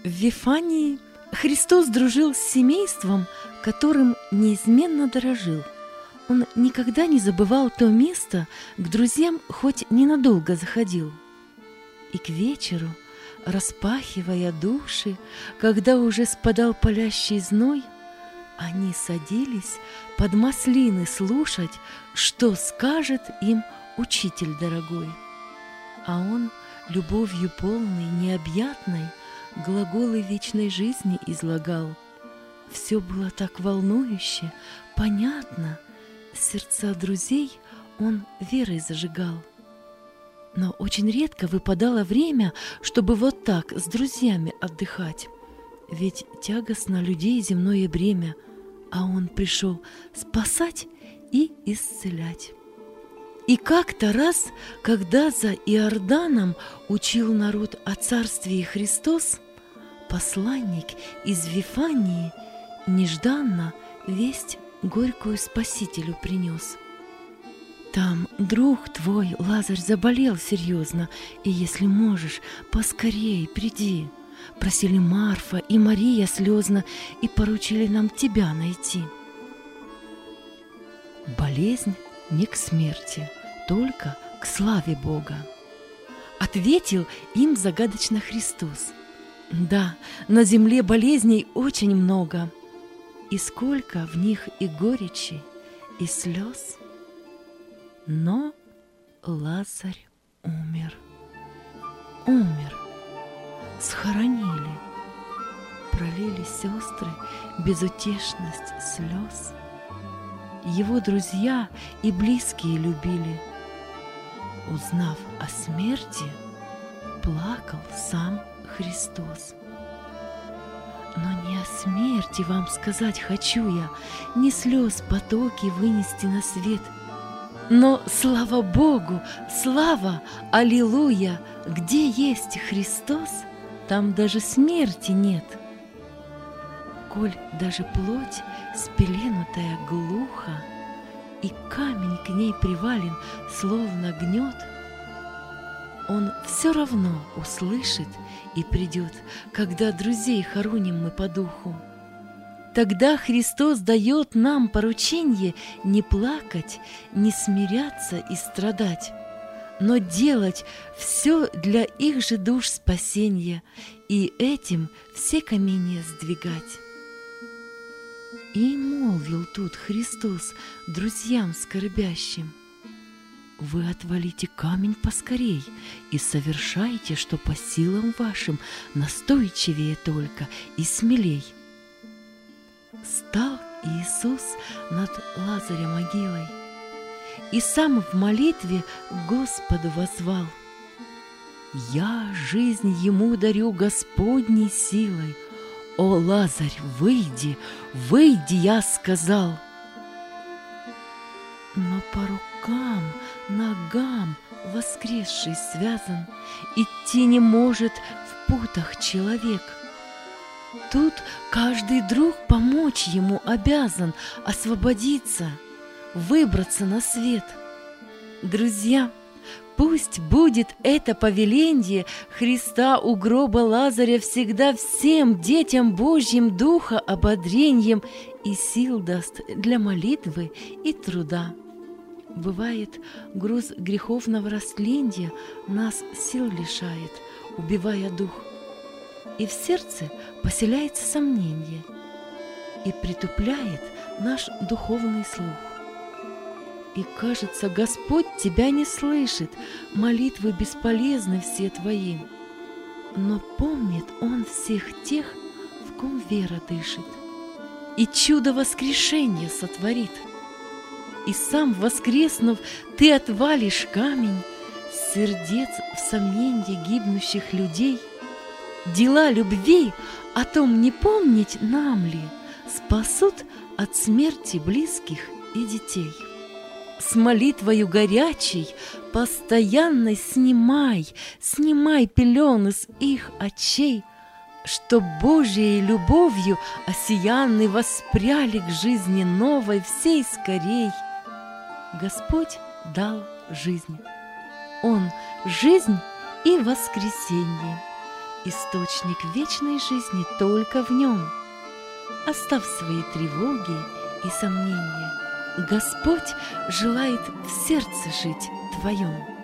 В Вифании Христос дружил с семейством, которым неизменно дорожил. Он никогда не забывал то место, к друзьям хоть ненадолго заходил. И к вечеру, распахивая души, когда уже спадал палящий зной, они садились под маслины слушать, что скажет им учитель дорогой. А он, любовью полной, необъятной, глаголы вечной жизни излагал. Все было так волнующе, понятно, сердца друзей он верой зажигал. Но очень редко выпадало время, чтобы вот так с друзьями отдыхать. Ведь тягостно людей земное бремя, а он пришел спасать и исцелять. И как-то раз, когда за Иорданом учил народ о Царствии Христос, посланник из Вифании нежданно весть горькую Спасителю принес. Там друг твой, Лазарь, заболел серьезно, и если можешь, поскорей приди. Просили Марфа и Мария слезно и поручили нам тебя найти. Болезнь не к смерти, только к славе Бога. Ответил им загадочно Христос. Да, на земле болезней очень много, и сколько в них и горечи, и слез. Но Лазарь умер, схоронили, пролили сестры безутешность слез. Его друзья и близкие любили. Узнав о смерти, плакал сам Христос. Но не о смерти вам сказать хочу я, не слез потоки вынести на свет. Но слава Богу, слава, аллилуйя, где есть Христос, там даже смерти нет. Коль даже плоть спеленутая глухо, и камень к ней привален, словно гнет, он все равно услышит и придет, когда друзей хороним мы по духу. Тогда Христос дает нам поручение не плакать, не смиряться и страдать, но делать все для их же душ спасения и этим все камни сдвигать. И молвил тут Христос друзьям скорбящим: вы отвалите камень поскорей и совершайте, что по силам вашим, настойчивее только и смелей. Стал Иисус над Лазаря могилой и сам в молитве к Господу воззвал: «Я жизнь ему дарю Господней силой. О, Лазарь, выйди, выйди, я сказал». Но по рукам, ногам воскресший связан, идти не может в путах человек. Тут каждый друг помочь ему обязан, освободиться, выбраться на свет. Друзья, пусть будет это повеленье Христа у гроба Лазаря всегда всем детям Божьим духа ободреньем и сил даст для молитвы и труда. Бывает, груз греховного растленья нас сил лишает, убивая дух. И в сердце поселяется сомнение и притупляет наш духовный слух. И кажется, Господь тебя не слышит, молитвы бесполезны все твои. Но помнит Он всех тех, в ком вера дышит, и чудо воскрешения сотворит. И сам воскреснув, ты отвалишь камень с сердец в сомненье гибнущих людей. Дела любви о том не помнить нам ли спасут от смерти близких и детей. С молитвою горячей, постоянной снимай пелены с их очей, чтоб Божией любовью осиянны воспряли к жизни новой всей скорей. Господь дал жизнь. Он — жизнь и воскресенье. источник вечной жизни только в нем. Оставь свои тревоги и сомнения. Господь желает в сердце жить твоем.